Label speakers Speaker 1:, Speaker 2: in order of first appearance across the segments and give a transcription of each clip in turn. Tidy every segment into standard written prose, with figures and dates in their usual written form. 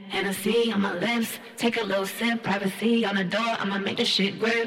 Speaker 1: Hennessy on my lips, take a little sip, privacy on the door, I'ma make this shit grip.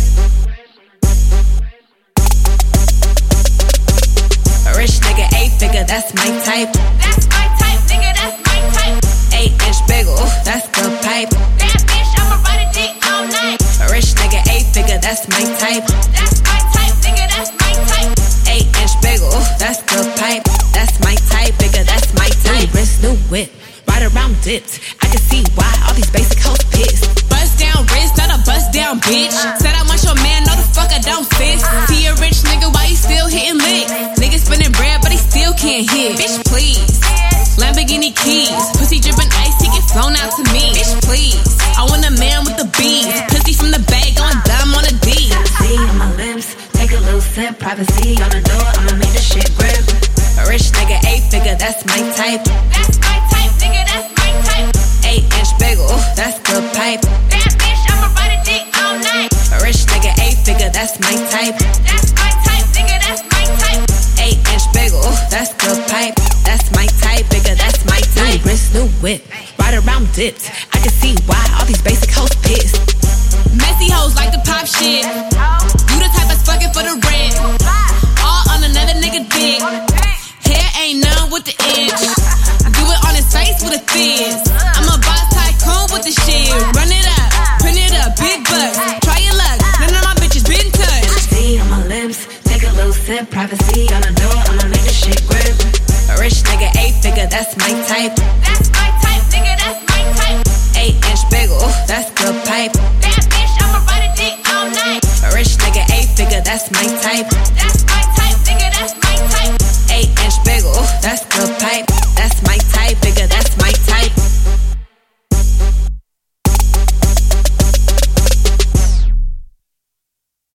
Speaker 2: A rich nigga, 8-figure, that's my type.
Speaker 3: That's my type, nigga, that's my type.
Speaker 2: 8-inch bagel, that's good pipe.
Speaker 3: Bad bitch, I'ma ride a dick all night.
Speaker 2: A rich nigga, 8-figure, that's my type.
Speaker 3: That's my type, nigga, that's my type.
Speaker 2: 8-inch bagel, that's good pipe. That's my type, nigga, that's my type. New wrist, new whip, ride around dipped. I can see why all these basic hoes pissed.
Speaker 4: Bust down wrist, not a bust down bitch. Said I want your man, no the fuck I don't sis. See a rich nigga, why he still hitting licks? Nigga spinning bread, but he still can't hit. Bitch, please. Lamborghini keys, pussy dripping ice, he get flown out to me. Bitch, please. I want a man with the bees, pussy from the bag, going dumb on a D.
Speaker 1: Hennessy on my lips, take a little sip, privacy on the door, I'ma make this shit grip.
Speaker 2: A rich nigga, 8-figure, that's my type.
Speaker 3: That's my type, nigga, that's my type.
Speaker 2: 8-inch bagel, that's good pipe.
Speaker 3: Bad bitch, I'ma ride a dick all night.
Speaker 2: A rich nigga, 8-figure, that's my type.
Speaker 3: That's my type, nigga, that's my type.
Speaker 2: 8-inch bagel, that's good pipe. That's my type, nigga, that's my type. New wrist, new whip, ride around dipped. I can see why all these basic hoes pissed.
Speaker 4: Messy hoes like to pop shit. You the type that's fucking for the rent. All on another nigga dick. Hair ain't none with the inch. Do it on his face with a fizz. I'm a boss tycoon with the shit. Run it up, print it up, big bucks. Try your luck, none of my bitches been touched.
Speaker 1: Hennessy on my lips, take a little sip, privacy on the door, I'ma make this shit grip.
Speaker 2: A rich nigga, 8-figure, that's my type.
Speaker 3: That's my type, nigga, that's my type.
Speaker 2: 8-inch bagel, that's good pipe.
Speaker 3: Bad bitch, I'ma ride a dick all night.
Speaker 2: A rich nigga, 8-figure, that's my type.